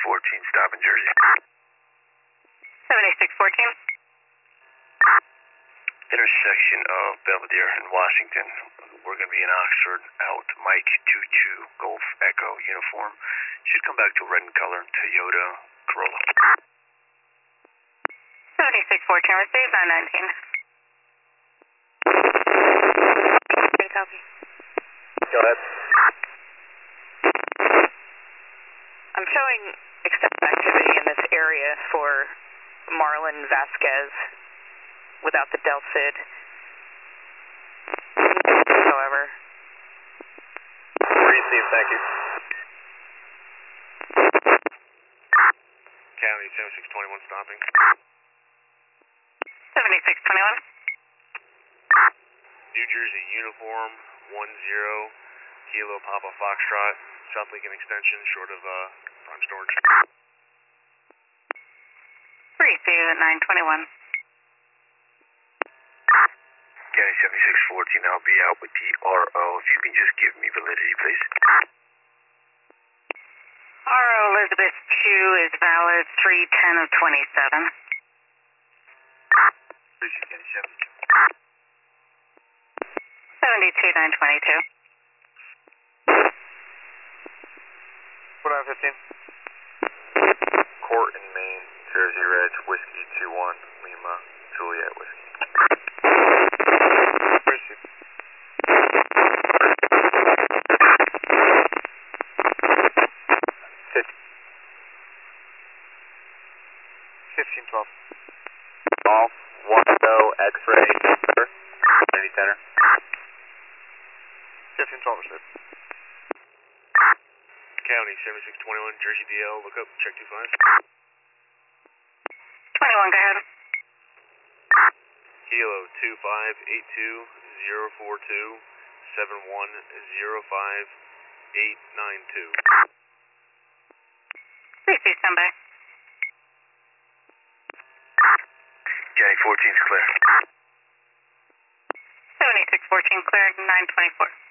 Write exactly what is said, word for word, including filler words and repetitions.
fourteen, stop in Jersey. seventy-six fourteen. Intersection of Belvedere and Washington. We're going to be in Oxford, out, Mike two two, Golf Echo, uniform. Should come back to red in color, Toyota Corolla. seventy-six fourteen, received, nine nineteen. Copy. Go ahead. I'm showing extensive activity in this area for Marlon Vasquez without the Del Cid. However. Receive, thank you. County seventy-six twenty-one stopping. seventy-six twenty-one. New Jersey uniform, one zero, Kilo Papa Foxtrot, South Lincoln extension, short of uh, prime storage. Receive at nine twenty-one. County seventy-six fourteen, I'll be out with the R O. If you can just give me validity, please. R O Elizabeth two is valid, three ten of twenty-seven. Appreciate County seventy-two. seventy-two nine twenty-two. What on fifteen? Court in Maine, Jersey Reg, Whiskey two one, Lima, Juliet Whiskey. Receive. fifteen twelve. Golf, one oh, X-ray, center, Navy center. fifteen twelve, received. County seventy-six twenty-one, Jersey D L, look up, check two five. twenty-one, go ahead. Kilo two five eight two zero four two seven one zero five eight nine two. Receive, stand by. County fourteen's clear. seventy-six fourteen cleared, nine twenty-four.